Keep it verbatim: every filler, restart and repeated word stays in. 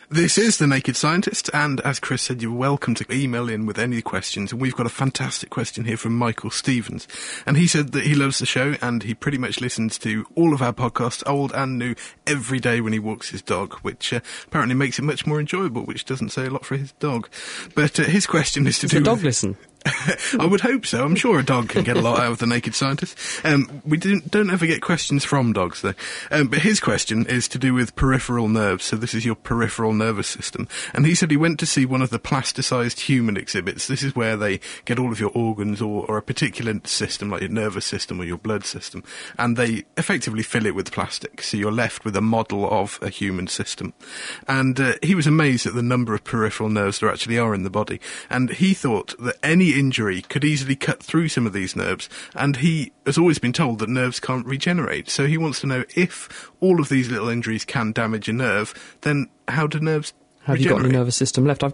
This is The Naked Scientist, and as Chris said, you're welcome to email in with any questions, and we've got a fantastic question here from Michael Stevens, and he said that he loves the show, and he pretty much listens to all of our podcasts, old and new, every day when he walks his dog, which uh, apparently makes it much more enjoyable, which doesn't say a lot for his dog. But uh, his question is to Does do the dog with... listen? I would hope so. I'm sure a dog can get a lot out of The Naked Scientist. Um, we don't, don't ever get questions from dogs, though. Um, but his question is to do with peripheral nerves, so this is your peripheral nervous system. And he said he went to see one of the plasticised human exhibits. This is where they get all of your organs or, or a particular system, like your nervous system or your blood system, and they effectively fill it with plastic, so you're left with a model of a human system. And uh, he was amazed at the number of peripheral nerves there actually are in the body, and he thought that any injury could easily cut through some of these nerves, and he has always been told that nerves can't regenerate, so he wants to know if all of these little injuries can damage a nerve, then how do nerves Have regenerate? you got any nervous system left? I've